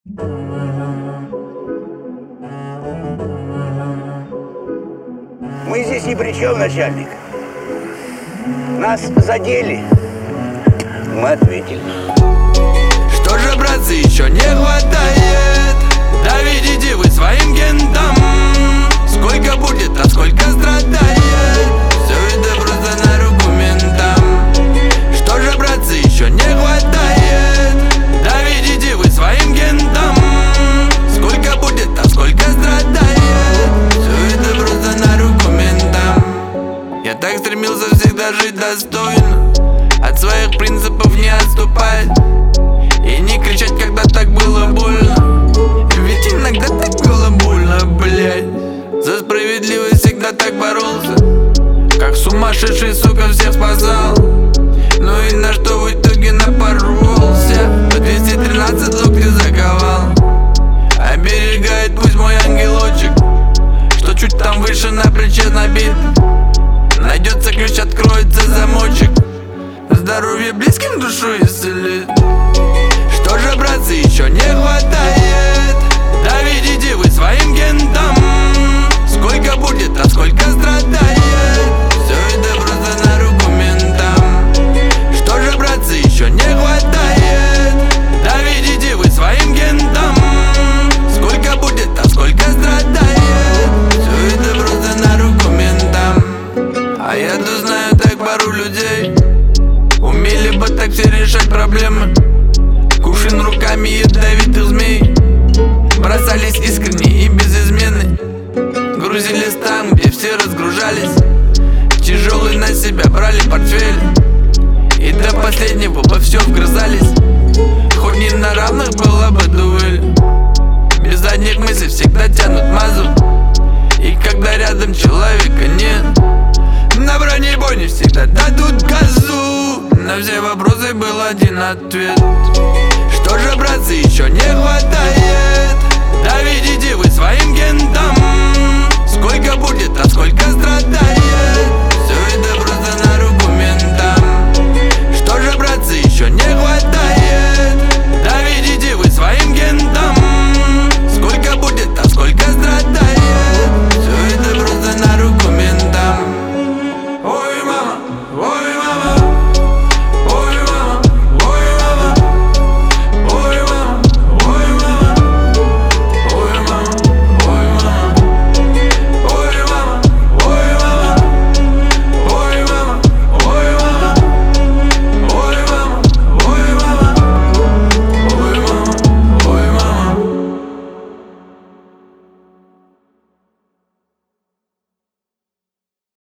Мы здесь ни при чем, начальник. Нас задели. Мы ответили. Что же, братцы, еще не хватает? Доведите вы своим гендам. Сколько будет, а сколько страдает? Все это просто на руку ментам. Что же, братцы, еще не хватает? Доведите вы своим гендам. Сколько будет, а сколько страдает? Все это просто на руку ментам. Я так стремился всегда жить достойно, от своих принципов не отступать и не кричать, когда так было больно. Ведь иногда так было больно, блядь. За справедливость всегда так боролся, как сумасшедший, сука, всех спасал. Ну и на что в итоге напоролся? По 213 локти заковал. Оберегает пусть мой ангелочек, что чуть там выше на плече набит. Найдется ключ, откроется замочек, здоровье близким душу исцелит. Что же, братцы, еще не хватает? Доведите вы своим гендам. Сколько будет, а сколько страдает? Все это просто на руку ментам. Что же, братцы, еще не хватает? Доведите вы своим гендам. Сколько будет, а сколько страдает? Все это просто на руку ментам. А я-то знаю так пару людей, умели бы так все решать проблемы. Кувшин руками ядовитых змей, бросались искренне и без измены. Грузились там, где все разгружались, тяжелый на себя брали портфель, и до последнего во все вгрызались. Хоть не на равных была бы дуэль, без задних мыслей всегда тянут мазу. И когда рядом человека нет, на бронебойне всегда дадут газу. На все вопросы был один ответ. Что же, братцы, еще не хватает?